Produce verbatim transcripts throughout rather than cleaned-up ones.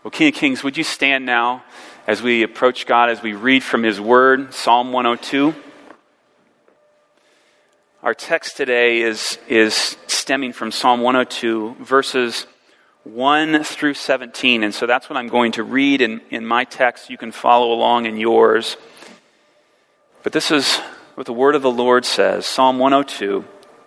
Well, King of Kings, would you stand now as we approach God, as we read from His Word, Psalm one oh two. Our text today is, is stemming from Psalm one oh two, verses one through seventeen. And so that's what I'm going to read in, in my text. You can follow along in yours. But this is what the word of the Lord says, Psalm one oh two.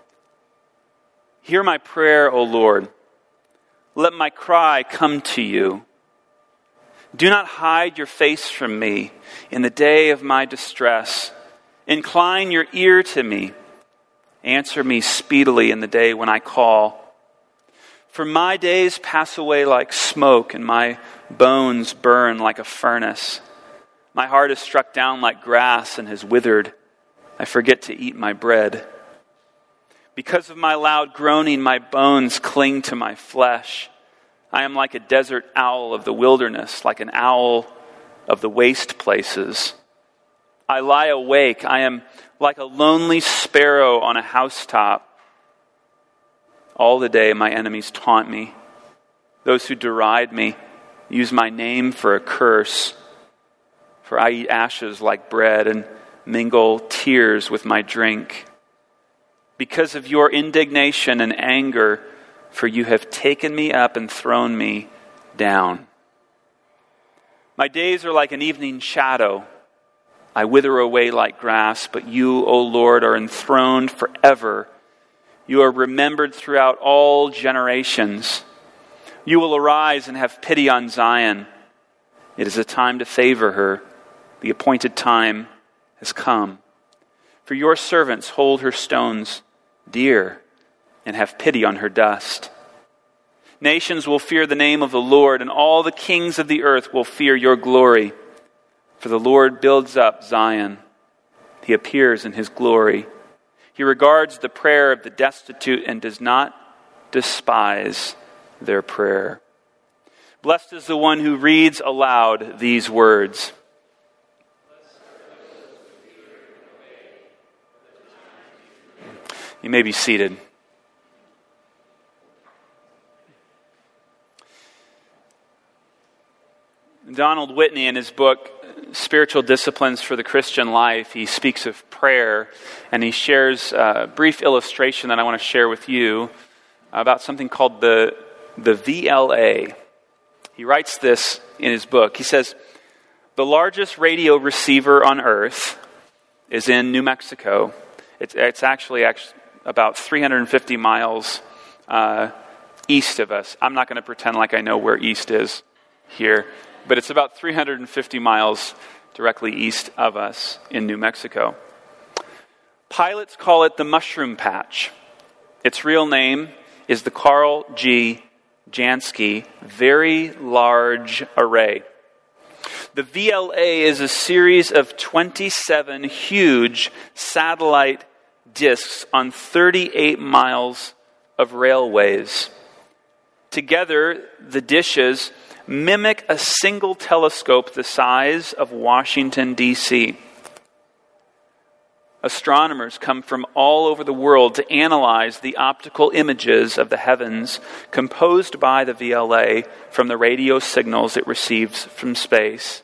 Hear my prayer, O Lord. Let my cry come to you. Do not hide your face from me in the day of my distress. Incline your ear to me. Answer me speedily in the day when I call. For my days pass away like smoke, and my bones burn like a furnace. My heart is struck down like grass and has withered. I forget to eat my bread. Because of my loud groaning, my bones cling to my flesh. I am like a desert owl of the wilderness, like an owl of the waste places. I lie awake. I am like a lonely sparrow on a housetop. All the day my enemies taunt me. Those who deride me use my name for a curse. For I eat ashes like bread and mingle tears with my drink. Because of your indignation and anger, for you have taken me up and thrown me down. My days are like an evening shadow. I wither away like grass, but you, O Lord, are enthroned forever. You are remembered throughout all generations. You will arise and have pity on Zion. It is a time to favor her. The appointed time has come. For your servants hold her stones dear and have pity on her dust. Nations will fear the name of the Lord, and all the kings of the earth will fear your glory. For the Lord builds up Zion. He appears in his glory. He regards the prayer of the destitute and does not despise their prayer. Blessed is the one who reads aloud these words. You may be seated. Donald Whitney, in his book, Spiritual Disciplines for the Christian Life, he speaks of prayer, and he shares a brief illustration that I want to share with you about something called the, the V L A. He writes this in his book. He says, the largest radio receiver on Earth is in New Mexico. It's, it's actually, actually about three hundred fifty miles uh, east of us. I'm not going to pretend like I know where east is here, but it's about three hundred fifty miles directly east of us in New Mexico. Pilots call it the Mushroom Patch. Its real name is the Carl G. Jansky Very Large Array. The V L A is a series of twenty-seven huge satellite discs on thirty-eight miles of railways. Together, the dishes mimic a single telescope the size of Washington, D C Astronomers come from all over the world to analyze the optical images of the heavens composed by the V L A from the radio signals it receives from space.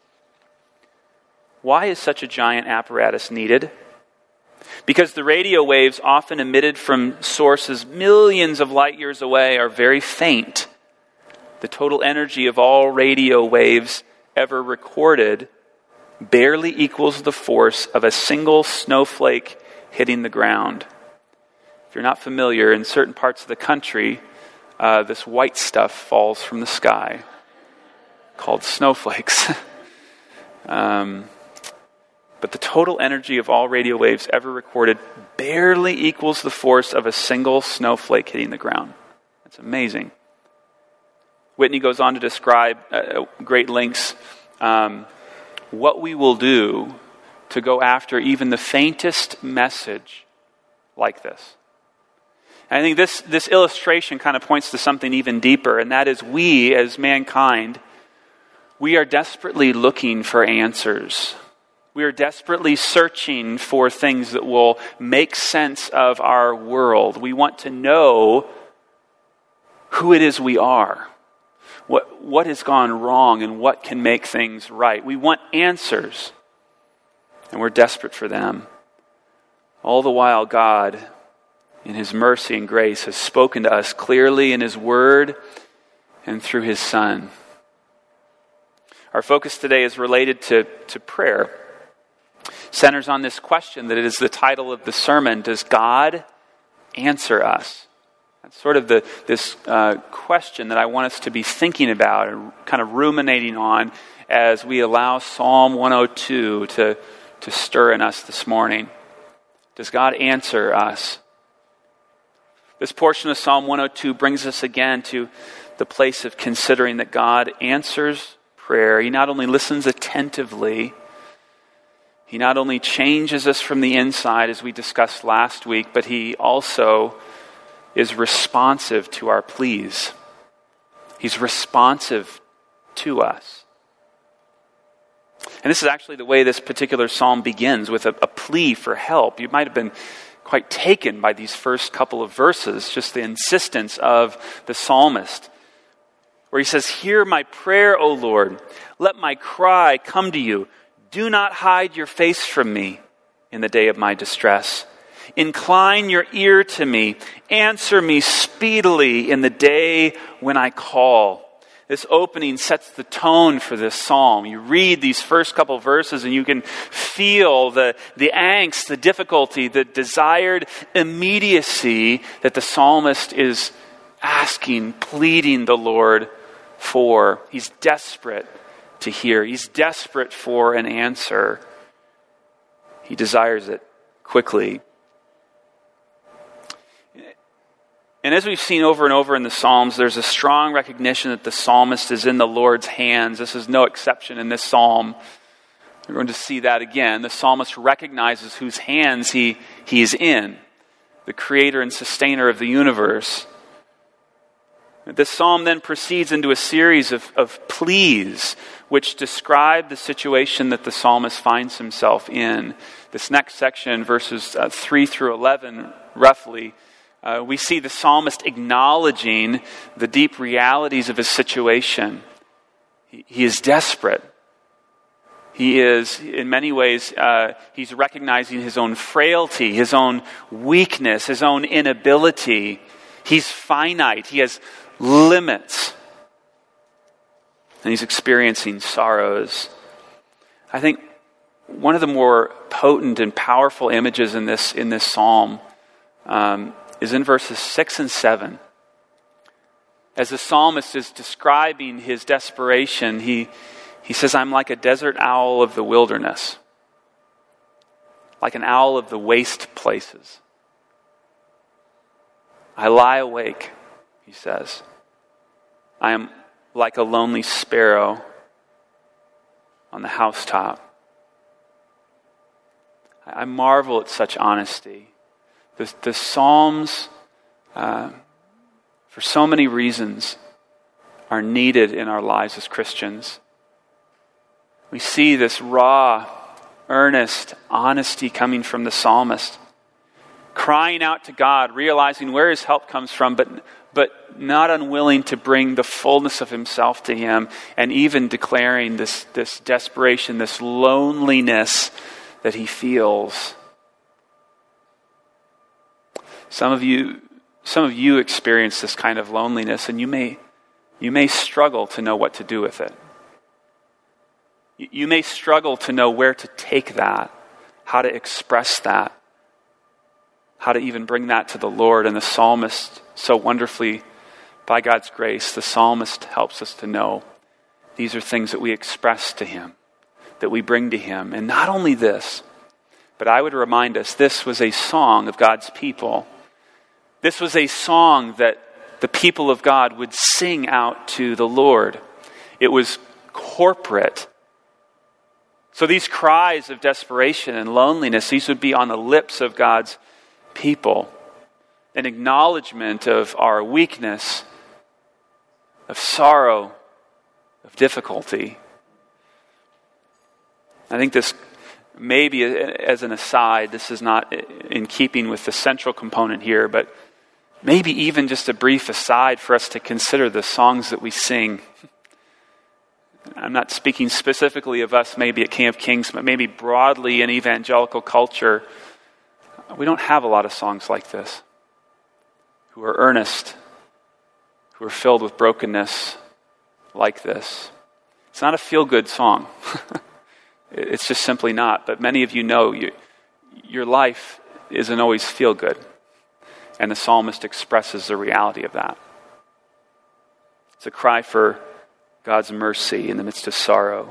Why is such a giant apparatus needed? Because the radio waves often emitted from sources millions of light years away are very faint. The total energy of all radio waves ever recorded barely equals the force of a single snowflake hitting the ground. If you're not familiar, in certain parts of the country, uh, this white stuff falls from the sky called snowflakes. um, but the total energy of all radio waves ever recorded barely equals the force of a single snowflake hitting the ground. That's amazing. Whitney goes on to describe uh, great lengths um, what we will do to go after even the faintest message like this. And I think this, this illustration kind of points to something even deeper, and that is we, as mankind, we are desperately looking for answers. We are desperately searching for things that will make sense of our world. We want to know who it is we are. What, what has gone wrong and what can make things right? We want answers, and we're desperate for them. All the while, God, in his mercy and grace, has spoken to us clearly in his word and through his Son. Our focus today is related to, to prayer. Centers on this question that it is the title of the sermon: does God answer us? That's sort of the this uh, question that I want us to be thinking about and kind of ruminating on as we allow Psalm one oh two to, to stir in us this morning. Does God answer us? This portion of Psalm one oh two brings us again to the place of considering that God answers prayer. He not only listens attentively, he not only changes us from the inside, as we discussed last week, but he also is responsive to our pleas. He's responsive to us. And this is actually the way this particular psalm begins, with a, a plea for help. You might have been quite taken by these first couple of verses, just the insistence of the psalmist, where he says, "Hear my prayer, O Lord. Let my cry come to you. Do not hide your face from me in the day of my distress. Incline your ear to me. Answer me speedily in the day when I call." This opening sets the tone for this psalm. You read these first couple verses and you can feel the, the angst, the difficulty, the desired immediacy that the psalmist is asking, pleading the Lord for. He's desperate to hear. He's desperate for an answer. He desires it quickly. And as we've seen over and over in the Psalms, there's a strong recognition that the psalmist is in the Lord's hands. This is no exception in this psalm. We're going to see that again. The psalmist recognizes whose hands he, he is in, the creator and sustainer of the universe. This psalm then proceeds into a series of, of pleas which describe the situation that the psalmist finds himself in. This next section, verses uh, three through eleven, roughly, uh, we see the psalmist acknowledging the deep realities of his situation. He, he is desperate. He is, in many ways, uh, he's recognizing his own frailty, his own weakness, his own inability. He's finite. He has limits. And he's experiencing sorrows. I think one of the more potent and powerful images in this in this psalm um, is in verses six and seven. As the psalmist is describing his desperation, he he says, "I'm like a desert owl of the wilderness, like an owl of the waste places. I lie awake," he says. "I am like a lonely sparrow on the housetop." I marvel at such honesty. The, the Psalms, uh, for so many reasons, are needed in our lives as Christians. We see this raw, earnest honesty coming from the psalmist, crying out to God, realizing where his help comes from, but but not unwilling to bring the fullness of himself to him, and even declaring this, this desperation, this loneliness that he feels. Some of you, some of you experience this kind of loneliness, and you may, you may struggle to know what to do with it. You, you may struggle to know where to take that, how to express that, how to even bring that to the Lord. And the psalmist, so wonderfully, by God's grace, the psalmist helps us to know these are things that we express to him, that we bring to him. And not only this, but I would remind us, this was a song of God's people. This was a song that the people of God would sing out to the Lord. It was corporate. So these cries of desperation and loneliness, these would be on the lips of God's people. An acknowledgement of our weakness, of sorrow, of difficulty. I think this, maybe as an aside, this is not in keeping with the central component here, but maybe even just a brief aside for us to consider the songs that we sing. I'm not speaking specifically of us maybe at King of Kings, but maybe broadly in evangelical culture. We don't have a lot of songs like this, who are earnest, who are filled with brokenness like this. It's not a feel-good song. It's just simply not. But many of you know you, your life isn't always feel-good. And the psalmist expresses the reality of that. It's a cry for God's mercy in the midst of sorrow.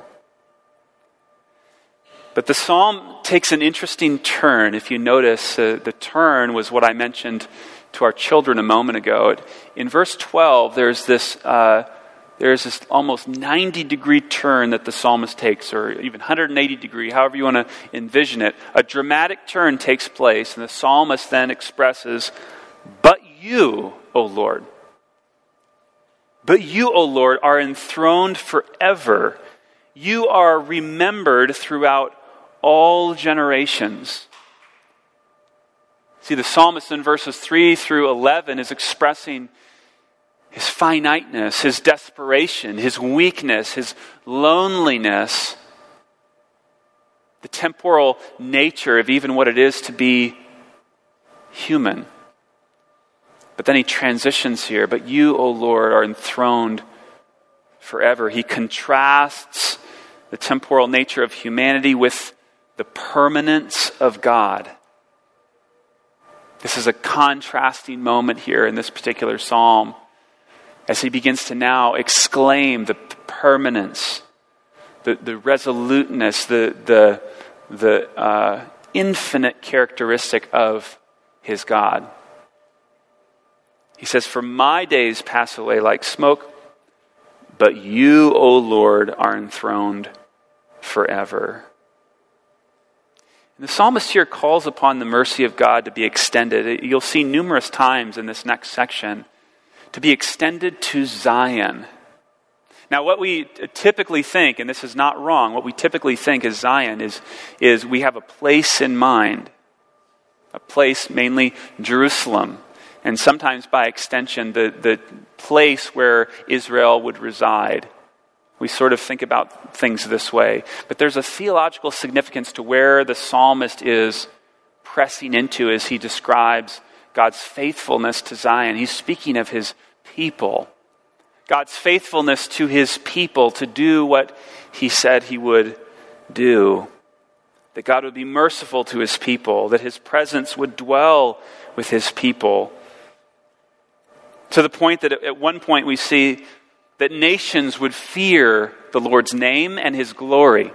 But the psalm takes an interesting turn. If you notice, uh, the turn was what I mentioned to our children a moment ago. In verse twelve, there's this uh, there's this almost ninety degree turn that the psalmist takes, or even one hundred eighty degree, however you want to envision it. A dramatic turn takes place, and the psalmist then expresses, "But you, O Lord, but you, O Lord, are enthroned forever. You are remembered throughout all generations." See, the psalmist in verses three through eleven is expressing his finiteness, his desperation, his weakness, his loneliness, the temporal nature of even what it is to be human. But then he transitions here. But you, O Lord, are enthroned forever. He contrasts the temporal nature of humanity with the permanence of God. This is a contrasting moment here in this particular psalm as he begins to now exclaim the permanence, the, the resoluteness, the, the, the uh, infinite characteristic of his God. He says, "For my days pass away like smoke, but you, O Lord, are enthroned forever." And the psalmist here calls upon the mercy of God to be extended. You'll see numerous times in this next section, to be extended to Zion. Now, what we typically think, and this is not wrong, what we typically think is Zion is, is we have a place in mind, a place mainly Jerusalem, and sometimes by extension the, the place where Israel would reside. We sort of think about things this way. But there's a theological significance to where the psalmist is pressing into as he describes God's faithfulness to Zion. He's speaking of his people. God's faithfulness to his people to do what he said he would do. That God would be merciful to his people. That his presence would dwell with his people. To the point that at one point we see that nations would fear the Lord's name and his glory.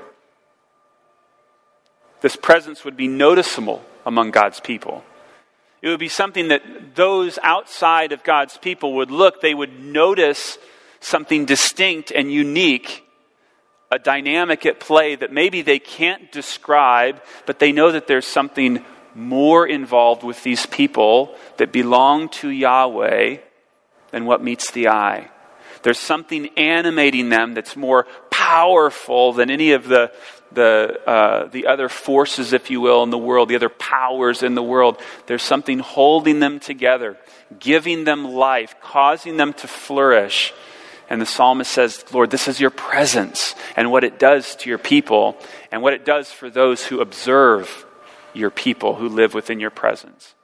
This presence would be noticeable among God's people. It would be something that those outside of God's people would look, they would notice something distinct and unique, a dynamic at play that maybe they can't describe, but they know that there's something more involved with these people that belong to Yahweh than what meets the eye. There's something animating them that's more powerful than any of the the uh, the other forces, if you will, in the world, the other powers in the world. There's something holding them together, giving them life, causing them to flourish. And the psalmist says, Lord, this is your presence and what it does to your people and what it does for those who observe your people who live within your presence.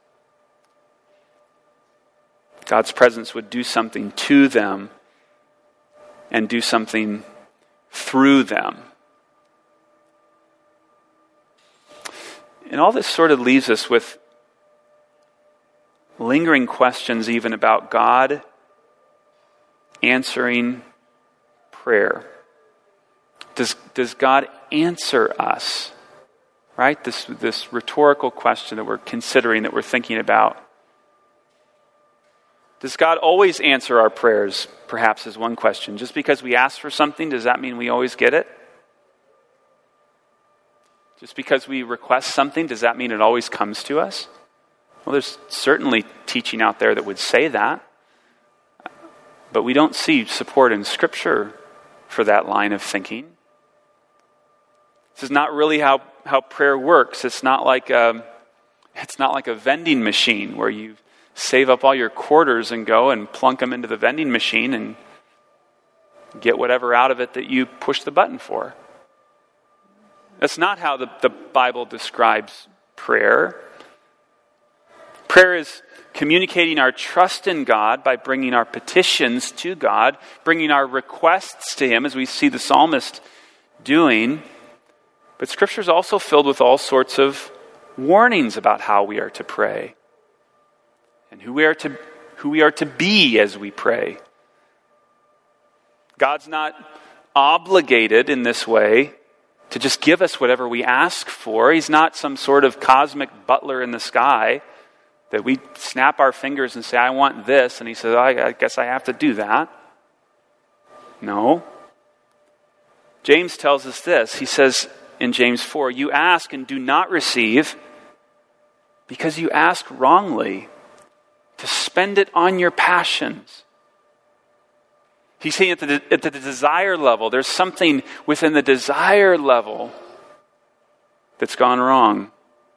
God's presence would do something to them and do something through them. And all this sort of leaves us with lingering questions even about God answering prayer. Does, does God answer us? Right? This, this rhetorical question that we're considering, that we're thinking about. Does God always answer our prayers? Perhaps is one question. Just because we ask for something, does that mean we always get it? Just because we request something, does that mean it always comes to us? Well, there's certainly teaching out there that would say that. But we don't see support in Scripture for that line of thinking. This is not really how, how prayer works. It's not like a, it's not like a vending machine where you save up all your quarters and go and plunk them into the vending machine and get whatever out of it that you push the button for. That's not how the, the Bible describes prayer. Prayer is communicating our trust in God by bringing our petitions to God, bringing our requests to Him, as we see the psalmist doing. But Scripture is also filled with all sorts of warnings about how we are to pray and who we are to who we are to be as we pray. God's not obligated in this way to just give us whatever we ask for. He's not some sort of cosmic butler in the sky that we snap our fingers and say, I want this, and He says, I, I guess I have to do that. No. James tells us this. He says in James four, you ask and do not receive because you ask wrongly to spend it on your passions. He's saying at the, at the desire level, there's something within the desire level that's gone wrong.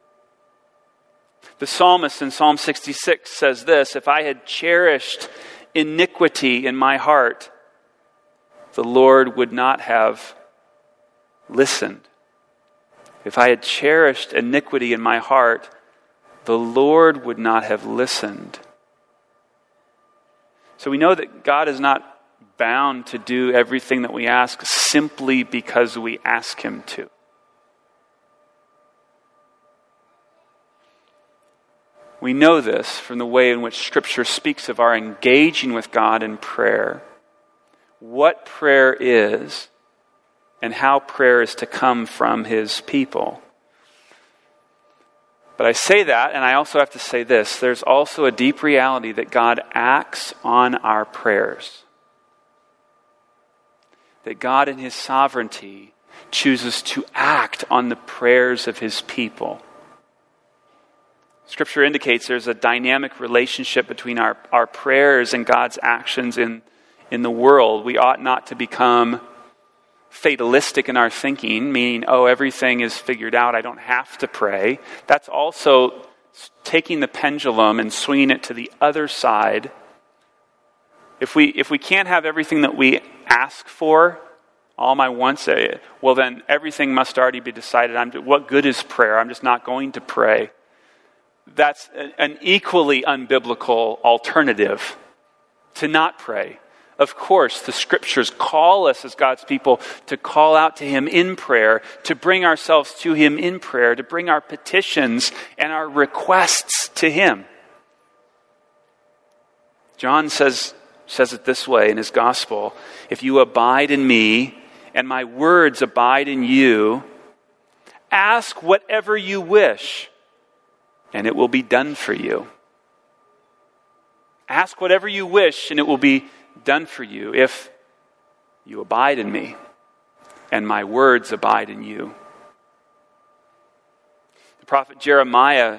The psalmist in Psalm sixty-six says this, if I had cherished iniquity in my heart, the Lord would not have listened. If I had cherished iniquity in my heart, the Lord would not have listened. So we know that God is not bound to do everything that we ask simply because we ask Him to. We know this from the way in which Scripture speaks of our engaging with God in prayer, what prayer is, and how prayer is to come from His people. But I say that, and I also have to say this. There's also a deep reality that God acts on our prayers. That God in His sovereignty chooses to act on the prayers of His people. Scripture indicates there's a dynamic relationship between our, our prayers and God's actions in, in the world. We ought not to become fatalistic in our thinking, meaning, oh, everything is figured out, I don't have to pray. That's also taking the pendulum and swinging it to the other side. If we if we can't have everything that we ask for, all my wants, well then everything must already be decided. I'm, what good is prayer? I'm just not going to pray. That's an equally unbiblical alternative to not pray. Of course, the Scriptures call us as God's people to call out to Him in prayer, to bring ourselves to Him in prayer, to bring our petitions and our requests to Him. John says, says it this way in his gospel, if you abide in me and my words abide in you, ask whatever you wish, and it will be done for you. Ask whatever you wish, and it will be done for you if you abide in me and my words abide in you. The prophet Jeremiah,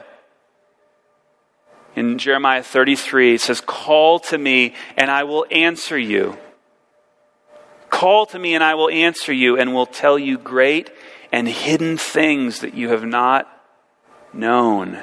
in Jeremiah thirty-three, says, call to me and I will answer you. Call to me and I will answer you and will tell you great and hidden things that you have not known.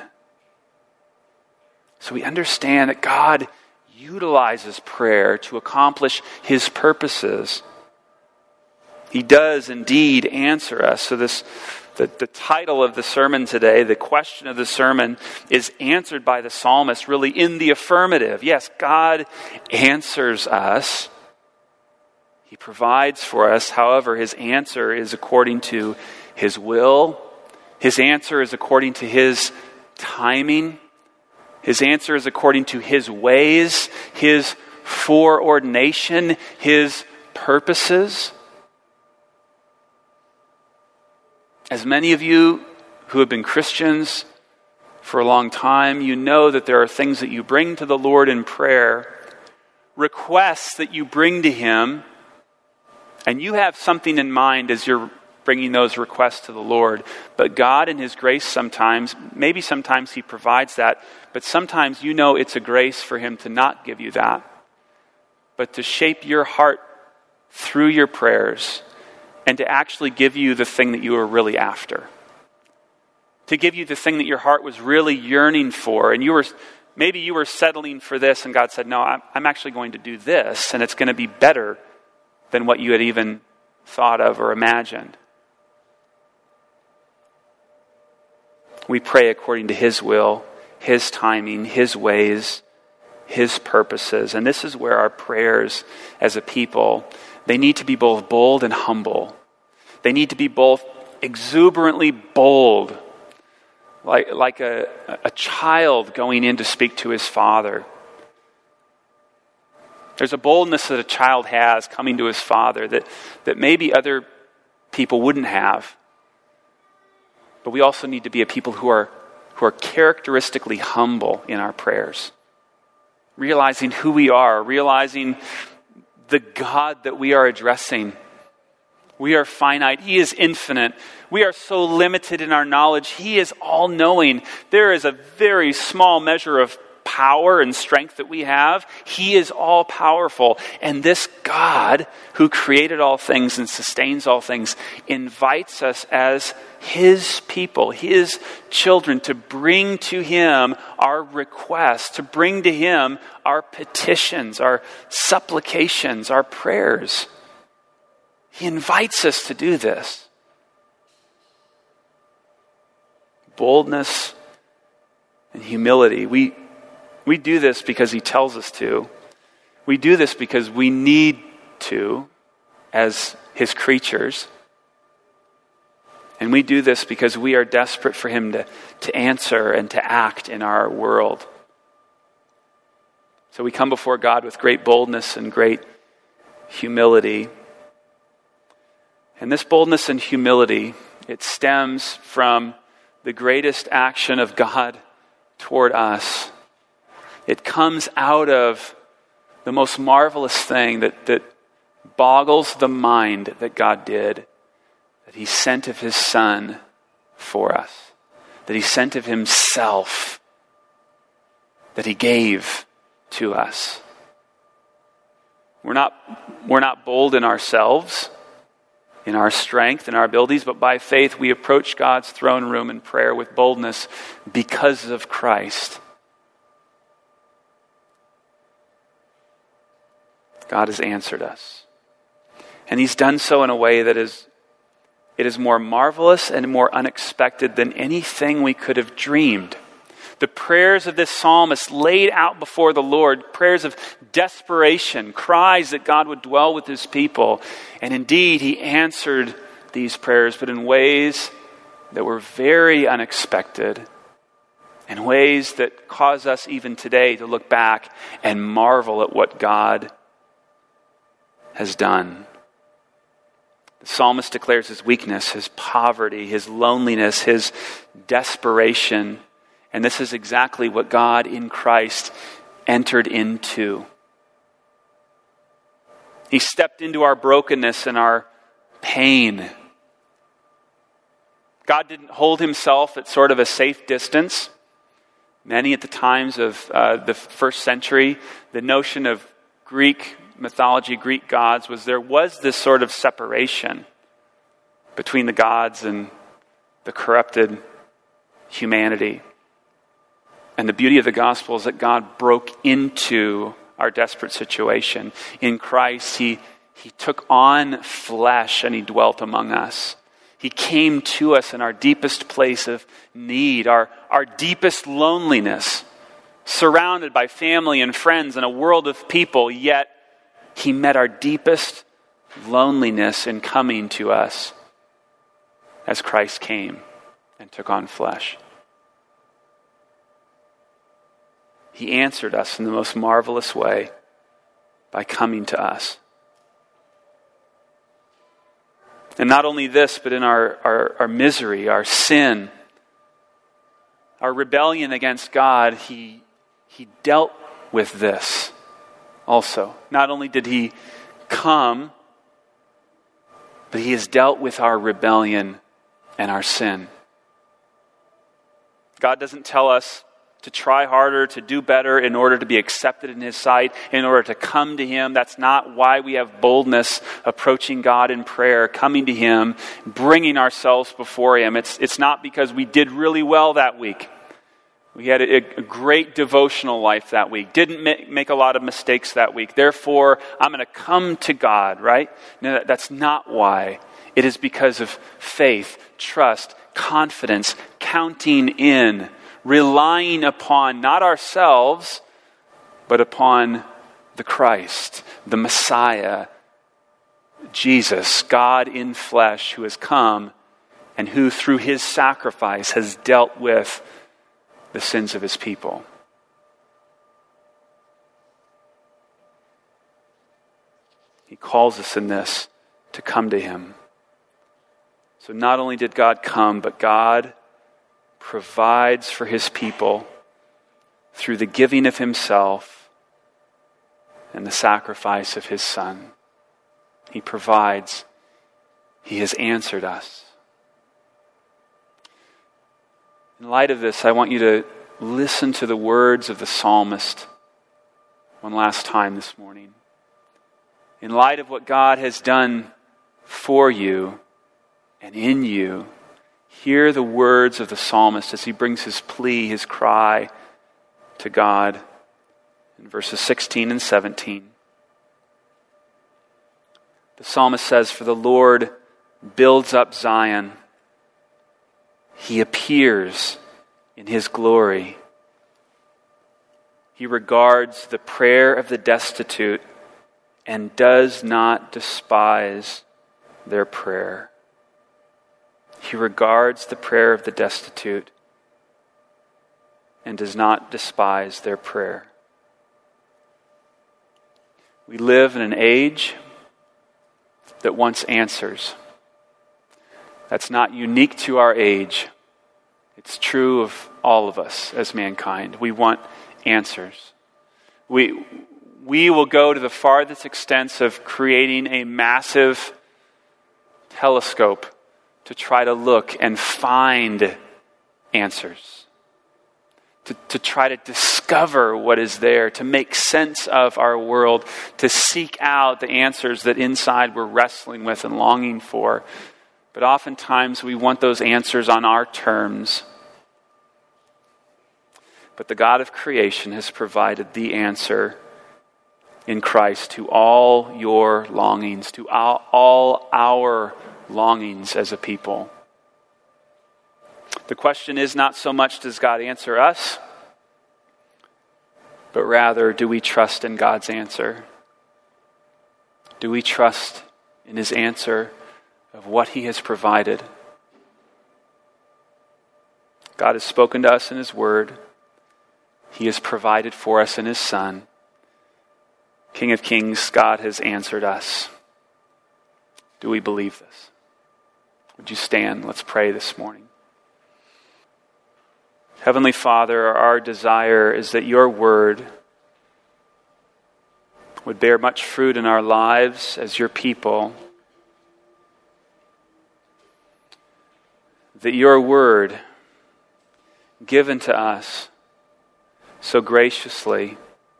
So we understand that God utilizes prayer to accomplish His purposes. He does indeed answer us. So this, the, the title of the sermon today, the question of the sermon, is answered by the psalmist really in the affirmative. Yes, God answers us. He provides for us. However, His answer is according to His will. His answer is according to His timing. His answer is according to His ways, His foreordination, His purposes. As many of you who have been Christians for a long time, you know that there are things that you bring to the Lord in prayer, requests that you bring to Him, and you have something in mind as you're bringing those requests to the Lord. But God in His grace sometimes, maybe sometimes He provides that, but sometimes you know it's a grace for Him to not give you that, but to shape your heart through your prayers and to actually give you the thing that you were really after. To give you the thing that your heart was really yearning for, and you were Maybe you were settling for this and God said, no, I'm, I'm actually going to do this, and it's going to be better than what you had even thought of or imagined. We pray according to His will, His timing, His ways, His purposes. And this is where our prayers as a people, they need to be both bold and humble. They need to be both exuberantly bold, like, like a, a child going in to speak to his father. There's a boldness that a child has coming to his father that, that maybe other people wouldn't have. But we also need to be a people who are who are characteristically humble in our prayers. Realizing who we are, realizing the God that we are addressing. We are finite. He is infinite. We are so limited in our knowledge. He is all-knowing. There is a very small measure of power and strength that we have. He is all-powerful. And this God who created all things and sustains all things invites us as His people, His children, to bring to Him our requests, to bring to Him our petitions, our supplications, our prayers. He invites us to do this. Boldness and humility. We, we do this because He tells us to. We do this because we need to as His creatures. And we do this because we are desperate for Him to, to answer and to act in our world. So we come before God with great boldness and great humility. And this boldness and humility, it stems from the greatest action of God toward us. It comes out of the most marvelous thing that, that boggles the mind that God did, that He sent of His Son for us, that He sent of Himself, that He gave to us. We're not, we're not bold in ourselves, in our strength, in our abilities, but by faith we approach God's throne room in prayer with boldness because of Christ. God has answered us. And He's done so in a way that is it is more marvelous and more unexpected than anything we could have dreamed. The prayers of this psalmist laid out before the Lord, prayers of desperation, cries that God would dwell with His people. And indeed, He answered these prayers, but in ways that were very unexpected, in ways that cause us even today to look back and marvel at what God has done. The psalmist declares his weakness, his poverty, his loneliness, his desperation. And this is exactly what God in Christ entered into. He stepped into our brokenness and our pain. God didn't hold Himself at sort of a safe distance. Many at the times of uh, the first century, the notion of Greek mythology, Greek gods, was there was this sort of separation between the gods and the corrupted humanity. And the beauty of the gospel is that God broke into our desperate situation. In Christ, He, he took on flesh and He dwelt among us. He came to us in our deepest place of need, our, our deepest loneliness, surrounded by family and friends and a world of people, yet He met our deepest loneliness in coming to us as Christ came and took on flesh. He answered us in the most marvelous way by coming to us. And not only this, but in our, our, our misery, our sin, our rebellion against God, He, he dealt with this also. Not only did He come, but He has dealt with our rebellion and our sin. God doesn't tell us to try harder, to do better in order to be accepted in His sight, in order to come to Him. That's not why we have boldness approaching God in prayer, coming to Him, bringing ourselves before Him. It's, it's not because we did really well that week. We had a, a great devotional life that week. Didn't make, make a lot of mistakes that week. Therefore, I'm going to come to God, right? No, that, that's not why. It is because of faith, trust, confidence, counting in, relying upon not ourselves, but upon the Christ, the Messiah, Jesus, God in flesh, who has come and who through his sacrifice has dealt with the sins of his people. He calls us in this to come to him. So not only did God come, but God provides for his people through the giving of himself and the sacrifice of his Son. He provides. He has answered us. In light of this, I want you to listen to the words of the psalmist one last time this morning. In light of what God has done for you and in you, hear the words of the psalmist as he brings his plea, his cry to God in verses sixteen and seventeen. The psalmist says, "For the Lord builds up Zion. He appears in his glory. He regards the prayer of the destitute and does not despise their prayer." He regards the prayer of the destitute and does not despise their prayer. We live in an age that wants answers. That's not unique to our age. It's true of all of us as mankind. We want answers. We, we will go to the farthest extents of creating a massive telescope to try to look and find answers. To, to try to discover what is there, to make sense of our world, to seek out the answers that inside we're wrestling with and longing for. But oftentimes we want those answers on our terms. But the God of creation has provided the answer in Christ to all your longings, to all, all our longings as a people. The question is not so much, does God answer us? But rather, do we trust in God's answer? Do we trust in his answer of what he has provided? God has spoken to us in his word. He has provided for us in his Son. King of Kings, God has answered us. Do we believe this? Would you stand? Let's pray this morning. Heavenly Father, our desire is that your word would bear much fruit in our lives as your people. That your word, given to us so graciously,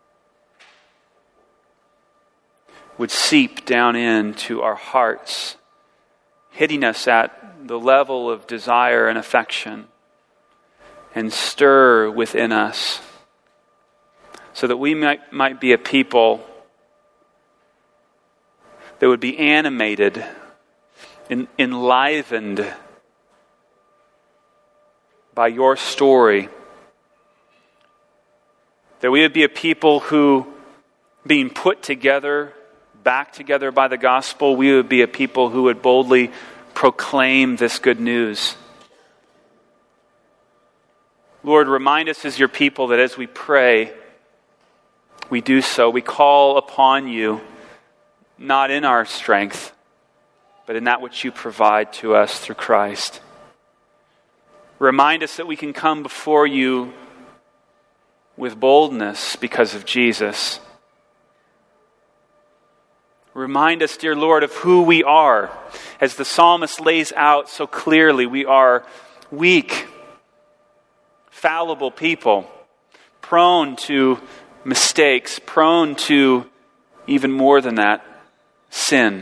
would seep down into our hearts, hitting us at the level of desire and affection, and stir within us so that we might, might be a people that would be animated, en- enlivened by your story. That we would be a people who, being put together, back together by the gospel, we would be a people who would boldly proclaim this good news. Lord, remind us as your people that as we pray, we do so. We call upon you, not in our strength, but in that which you provide to us through Christ. Remind us that we can come before you with boldness because of Jesus. Remind us, dear Lord, of who we are. As the psalmist lays out so clearly, we are weak, fallible people, prone to mistakes, prone to even more than that, sin.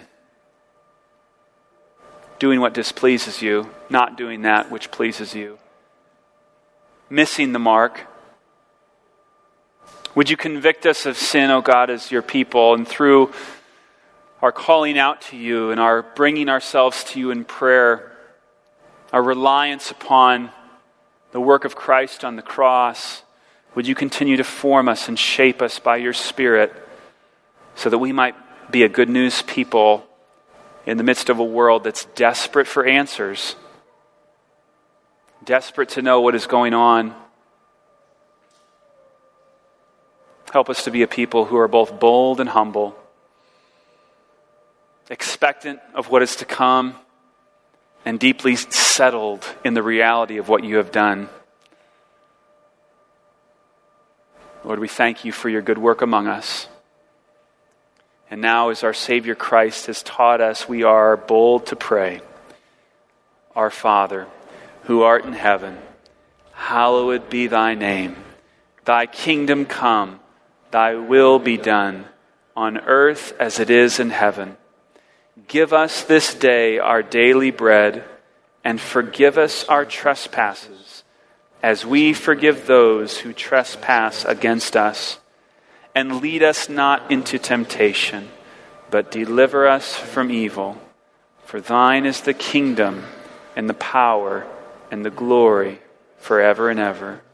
Doing what displeases you, not doing that which pleases you. missing the mark. Would you convict us of sin, O God, as your people, and through our calling out to you and our bringing ourselves to you in prayer, our reliance upon the work of Christ on the cross, would you continue to form us and shape us by your Spirit so that we might be a good news people in the midst of a world that's desperate for answers, desperate to know what is going on. Help us to be a people who are both bold and humble, expectant of what is to come, and deeply settled in the reality of what you have done. Lord, we thank you for your good work among us. And now, as our Savior Christ has taught us, we are bold to pray. Our Father, who art in heaven, hallowed be thy name. Thy kingdom come, thy will be done, on earth as it is in heaven. Give us this day our daily bread, and forgive us our trespasses, as we forgive those who trespass against us. And lead us not into temptation, but deliver us from evil. For thine is the kingdom, and the power, and the glory, forever and ever.